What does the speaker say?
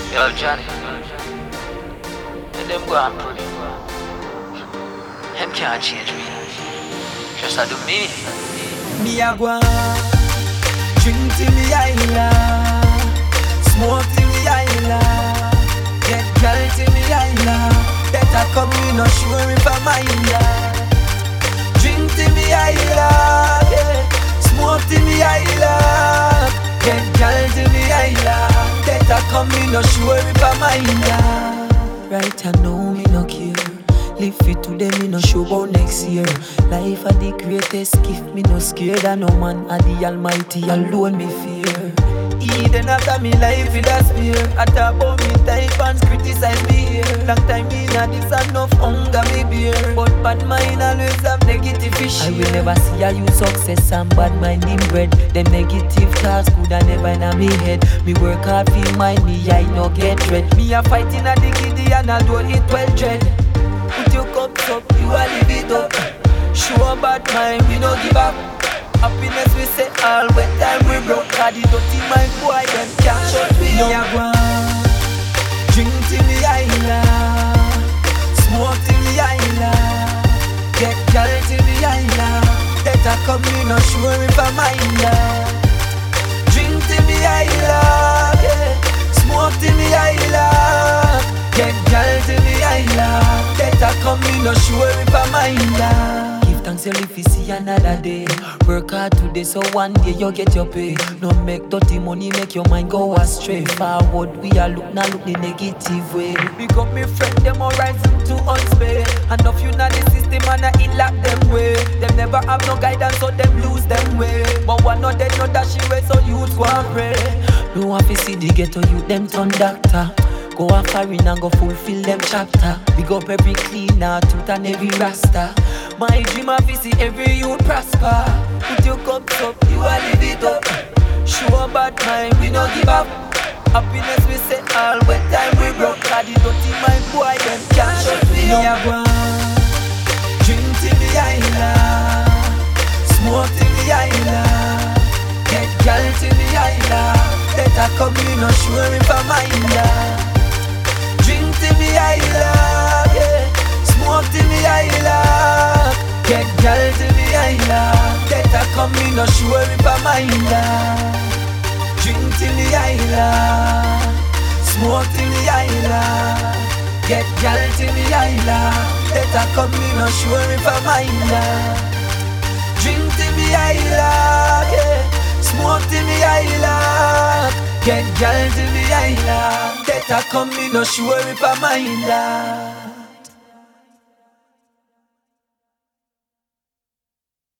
Yo, Johnny, let them go and pray. Them can't change me. Just I do me. Me a go drink till me island, smoke till me island, get girl till me island. Better come me no sure if I'm island. Drink till me island, yeah. Smoke till me island, get girl till me island. Better come me no sure if I'm island. Right I know me no care. Live it today, me no show about next year. Life are the greatest gift, me no scared of no man. Are the Almighty alone me fear. Eden after me life with a spear. I talk about me type and criticize me here. Long time me na this enough hunger me beer. But bad mind always have negative fish. I will never see a you success and bad mind in bread. Them negative thoughts could I never in me head. Me work hard feel mind me, I no get dread. Me a fighting a the giddy and I don't it well dread. Put your cups up, you a live it up. Show a bad mind, we no give up. Happiness we say all when time we broke. Cause the dirty mind boy, them can't shut me up. Me a go drink till me island, smoke till me island, get girl till me island. Better come me no sure if I'm island. Drink till me island, yeah. Smoke till me island, get girl till me island. Better come me no sure if I'm island. Give thanks you live to see another day. Work hard today so one day you get your pay. No make dirty money make your mind go astray. Forward we are look now look the negative way. Because me friend them all rising to unspay. Enough you know the system and I it lock them way. Them never have no guidance so them lose them way. But one of them know that she way so youth go and pray. No one fi see the ghetto youth them turn doctor. Go a foreign and go fulfill them chapter. Big up every cleaner, tooth and every rasta. My dream of is see every youth prosper. Put your cups up, you a live it up. Show a bad mind, we no give up. Happiness we say all when time we broke. Cause the dirty mind boy, them can't shut me up. Me a go drink till me island, smoke till me island, get girl till me island. Better come me no sure if I'm island. Drink till me island, yeah. Smoke till me island, get girl till me island. Better come me no sure if I'm island. Drink till me island, smoke till me island, get girl till me island. Better come me no sure if I'm island. Drink till me island, yeah. Smoke till me island, get girl till me island. Better come me no sure if I'm island.